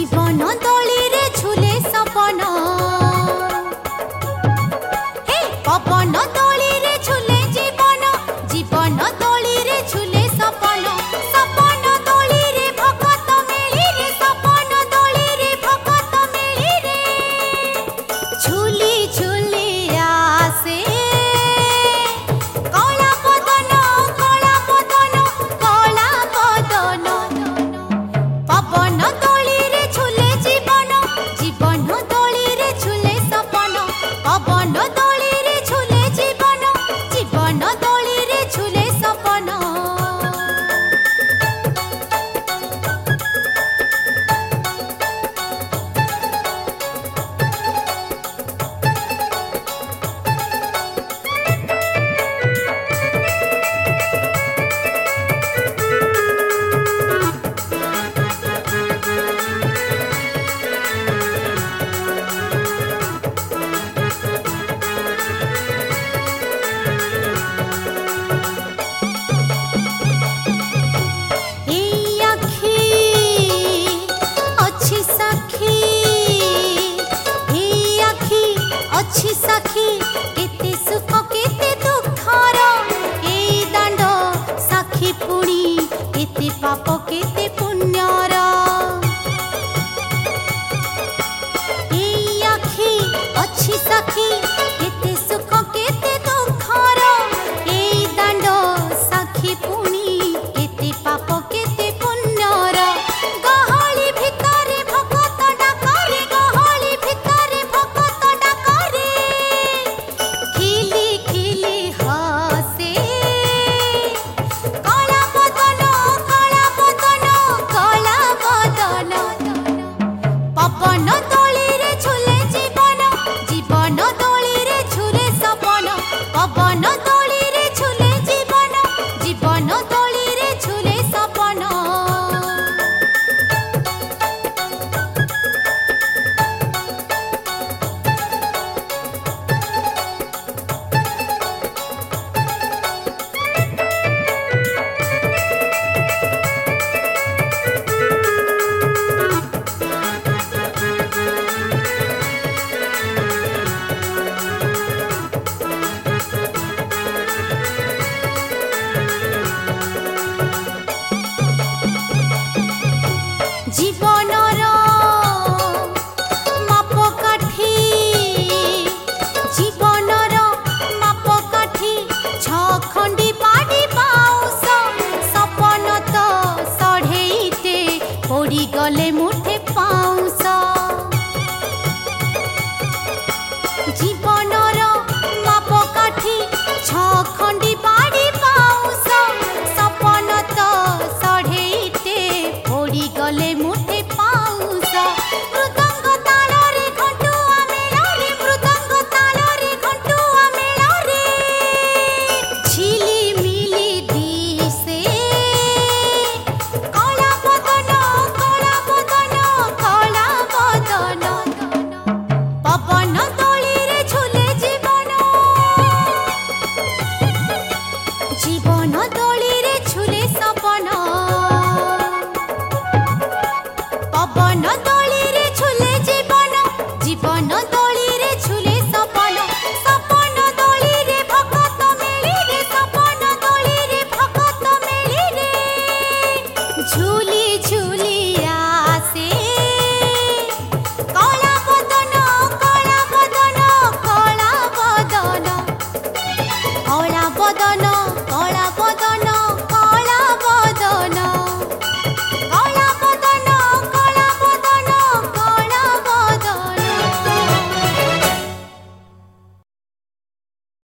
जीवन दली रे झूले सपन हे पवन दली रे झूले जीवन जीवन दली रे झूले सपन सपन दली रे भगत मिली रे सपन दली रे भगत मिली रे झूली झूली आसे कला बदन पवन दली रे झूले जीवन जीवन दली रे झूले सपन पवन दली रे झूले जीवन जीवन दली रे झूले सपन अच्छी सखी केते सुख केते दुखर एई दांड साखी पुणी केते पाप केते पुण्यर एई आखी अच्छी सखी केते सुख केते दुखर एई दांड साखी पुणी केते पाप केते पुण्यर गहली भितरे भगत डाकरे गहली भितरे भगत डाकरे खिली खिली हसे कला बदन पवन दली रे झूले जीवन जीवन दली रे झूले सपन पवन दली रे झूले जीवन जीवन दली रे झूले सपन जीवनर